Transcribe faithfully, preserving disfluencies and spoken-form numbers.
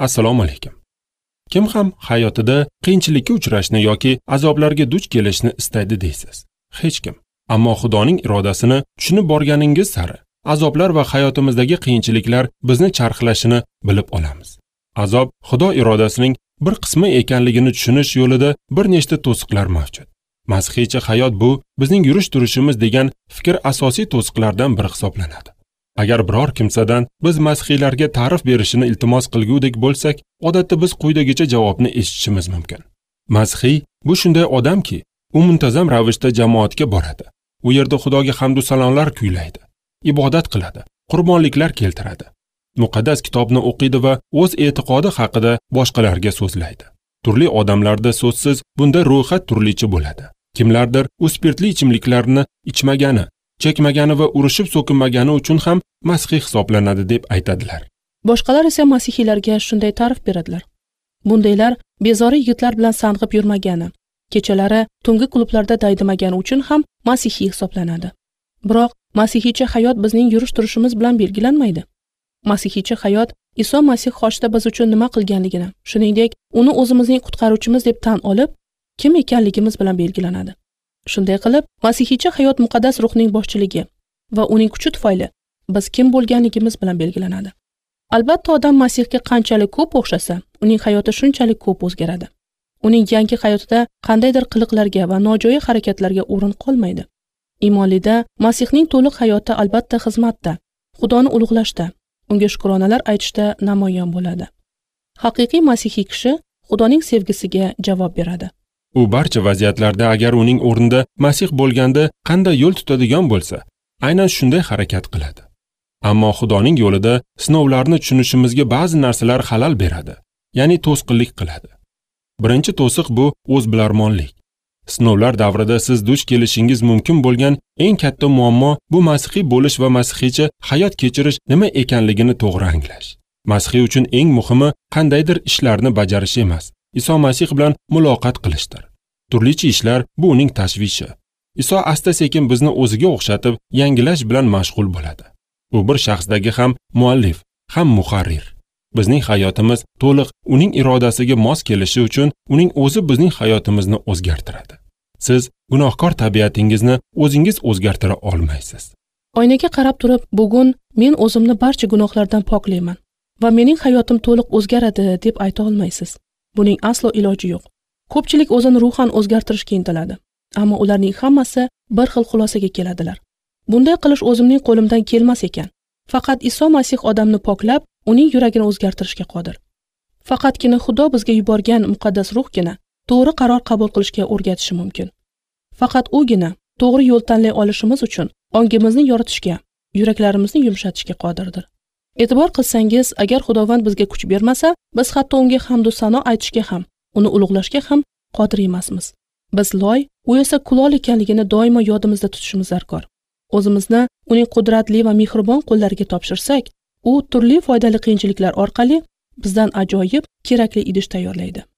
Assalomu alaykum. Kim ham hayotida qiyinchilikka uchrashni yoki azoblarga duch kelishni istaydi deysiz? Hech kim. Ammo Xudoning irodasini tushunib borganingiz sari azoblar va hayotimizdagi qiyinchiliklar bizni charxlashini bilib olamiz. Azob Xudo irodasining bir qismi ekanligini tushunish yo'lida bir nechta to'siqlar mavjud. Masihiycha hayot bu bizning yurish turishimiz degan fikr asosiy to'siqlardan biri hisoblanadi. Agar biror kimsadan biz masihiylarga ta'rif berishini iltimos qilgudek bo'lsak, odatda biz quyidagicha javobni eshitishimiz mumkin. Masihiy bu shunday odamki, u muntazam ravishda jamoatga boradi. U yerda Xudoga hamd va salomlar kuylaydi, ibodat qiladi, qurbonliklar keltiradi. Muqaddas kitobni o'qiydi va o'z e'tiqodi haqida boshqalarga so'zlaydi. Turli odamlarda so'zsiz bunda ro'yxat turlicha bo'ladi. Kimlardir u spirtli ichimliklarni ichmagani, chekmagani va urushib so'kinmagani uchun ham masihiy hisoblanadi deb aytadilar. Boshqalar esa masihiylarga shunday ta'rif beradilar. Bundaylar bezori yigitlar bilan sang'ib yurmagani, kechalari tungi klublarda daydimagani uchun ham masihiy hisoblanadi. Biroq masihiycha hayot bizning yurish turishimiz bilan belgilanmaydi. Masihiycha hayot Iso Masih qoshida biz uchun nima qilganligini, shuningdek, uni o'zimizning qutqaruvchimiz deb tan olib, kim ekanligimiz bilan belgilanadi. Shunday qilib, masihiycha hayot muqaddas ruhning boshchiligi va uning kuchi tufayli biz kim bo'lganligimiz bilan belgilanadi. Albatta, odam Masihga qanchalik ko'p o'xshasa, uning hayoti shunchalik ko'p o'zgaradi. Uning yangi hayotida qandaydir qiliqlarga va nojo'ya harakatlarga o'rin qolmaydi. Iymonlida Masihning to'liq hayoti albatta xizmatda, Xudoni ulug'lashda, unga shukronalar aytishda namoyon bo'ladi. Haqiqiy masihiy kishi Xudoning sevgisiga javob beradi. U barcha vaziyatlarda agar uning o'rnida Masih bo'lganda qanday yo'l tutadigan bo'lsa, aynan shunday harakat qiladi. Ammo Xudoning yo'lida sinovlarni tushunishimizga ba'zi narsalar xalal beradi, ya'ni to'sqinlik qiladi. Birinchi to'siq bu o'zbilarmonlik. Sinovlar davrida siz duch kelishingiz mumkin bo'lgan eng katta muammo bu masihiy bo'lish va masihiycha hayot kechirish nima ekanligini to'g'ri anglash. Masihiy uchun eng muhimi qandaydir ishlarni bajarish emas, Iso Masih bilan muloqot qilishdir. Turlicha ishlar bu uning tashvishi. Iso asta-sekin bizni o'ziga o'xshatib, yangilash bilan mashg'ul bo'ladi. U bir shaxsdagi ham muallif, ham muharrir. Bizning hayotimiz to'liq uning irodasiga mos kelishi uchun uning o'zi bizning hayotimizni o'zgartiradi. Siz gunohkor tabiatingizni o'zingiz o'zgartira olmaysiz. Oynaga qarab turib, bugun men o'zimni barcha gunohlardan poklayman va mening hayotim to'liq o'zgaradi deb ayta olmaysiz. Buning aslo iloji yo'q. Ko'pchilik o'zini ruhan o'zgartirishga intiladi, ammo ularning hammasi bir xil xulosaga keladilar. Bunday qilish o'zimning qo'limdan kelmas ekan. Faqat Iso Masih odamni poklab, uning yuragini o'zgartirishga qodir. Faqatgina Xudo bizga yuborgan muqaddas ruhgina to'g'ri qaror qabul qilishga o'rgatishi mumkin. Faqat ugina to'g'ri yo'l tanlay olishimiz uchun ongimizni yoritishga, yuraklarimizni yumshatishga qodirdir. E'tibor qilsangiz, agar Xudovand bizga kuch bermasa, biz hatto unga hamd va sano aytishga ham, uni ulug'lashga ham qodir emasmiz. Biz loy, u esa kulol ekanligini doimo yodimizda tutishimiz zarkor. O'zimizni uning qudratli va mehribon qo'llariga topshirsak, u turli foydali qiyinchiliklar orqali bizdan ajoyib, kerakli idish tayyorlaydi.